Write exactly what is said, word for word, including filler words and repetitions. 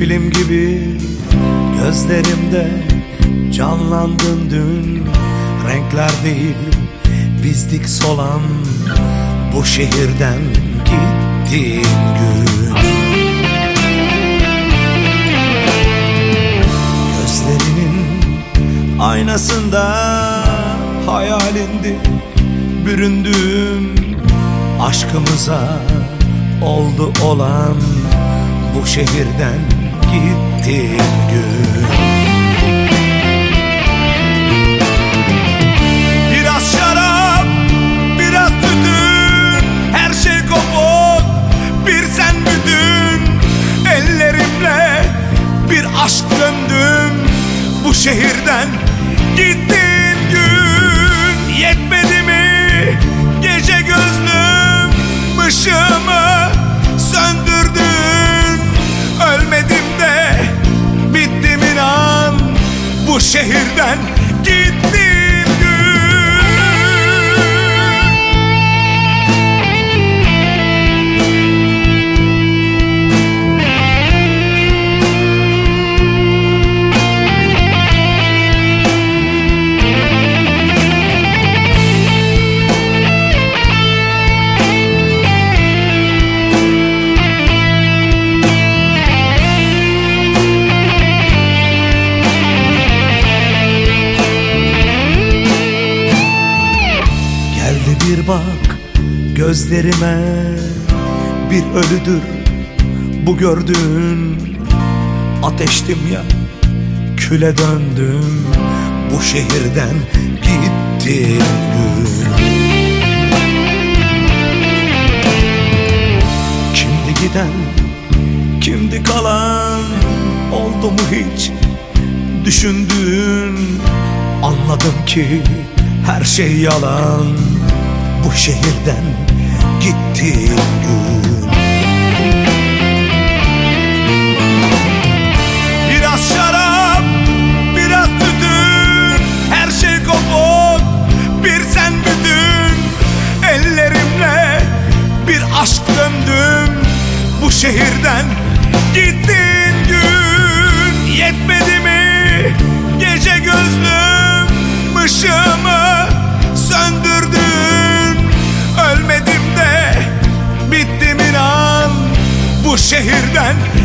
film gibi gözlerimde canlandın dün. Renkler değil bizdik solan bu şehirden gittiğin gün. Gözlerinin aynasında hayalindi büründüğüm, aşkımıza oldu olan bu şehirden gittiğin gün. Biraz şarap, biraz tütün, her şey kopuk, bir sen bütün. Ellerimle bir aşk döndüm bu şehirden gittiğin gün. Yetmedi mi gece gözlüm, ışığımı söndürdün. Ölmedim de bittim inan bu şehirden gittiğin gün. Bir bak gözlerime, bir ölüdür bu gördüğün. Ateştim ya, küle döndüm bu şehirden gittiğin gün. Kimdi giden, kimdi kalan, oldu mu hiç düşündüğün? Anladım ki her şey yalan bu şehirden gittiğin gün. Biraz şarap, biraz tütün, her şey kopuk, bir sen bütün. Ellerimle bir aşk döndüm bu şehirden gittiğin gün. Yetmedi mi gece gözlüm, ışığımı söndürdün. Ölmedim de bittim inan bu şehirden